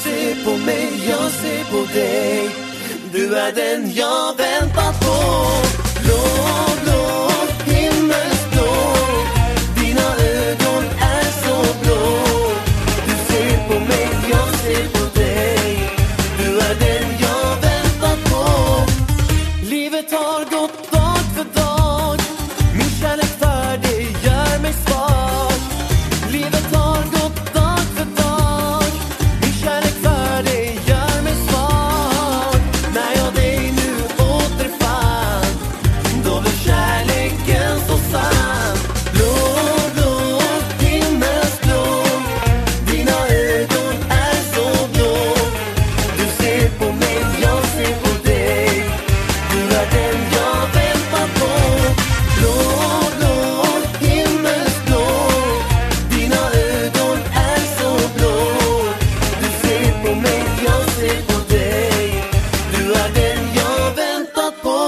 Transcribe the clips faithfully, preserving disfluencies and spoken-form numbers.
ser på mig, jag ser på dig. Du är den jag väntat på. Blå, blå, himmelsblå. Dina ögon är så blå. Du ser på mig, jag ser på dig. Du är den jag väntat på. Livet har gått dag för dag. Min kärlek för dig gör mig svag. Livet har gått dag för dag. Min kärlek för dig gör mig svag. När jag dig nu återfann, då blev kärleken så sann. Blå, blå, himmelsblå. Dina ögon är så blå. Du ser på mig, jag ser på dig. Du är den jag väntar på. Blå, blå, himmelsblå. Dina ögon är så blå. Du ser på mig, jag ser på dig. Du är den jag väntat på.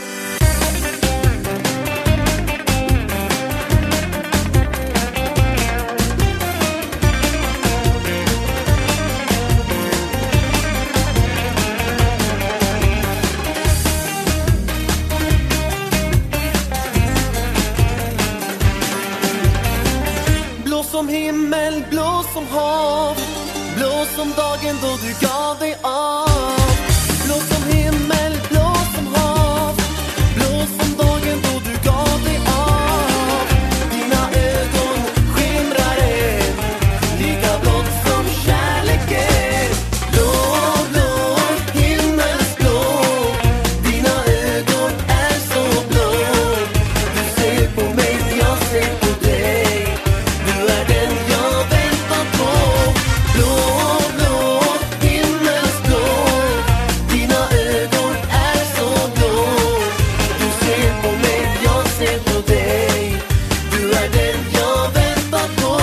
Blå som himmel, blå som hav. Blå som dagen då du gav dig av. Blå som himmel, blå som hav. Blå som dagen då du gav dig av. Dina ögon skimrar än, lika blått som kärleken. Blå, blå, himmelsblå. Dina ögon är så blå. Du ser på mig, jag ser på dig. Du är den jag väntar på. Blå, blå, himmelsblå. Dina ögon är så blå. Du ser på mig, jag ser på dig. Du är den jag väntar på.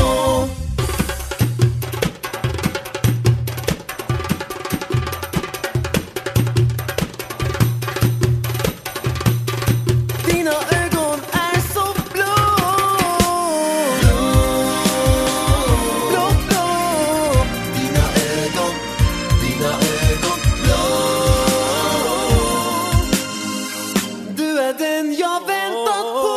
Dina ögon är så blå. Blå, blå. Dina ögon, dina ögon blå. Du är den jag väntat på.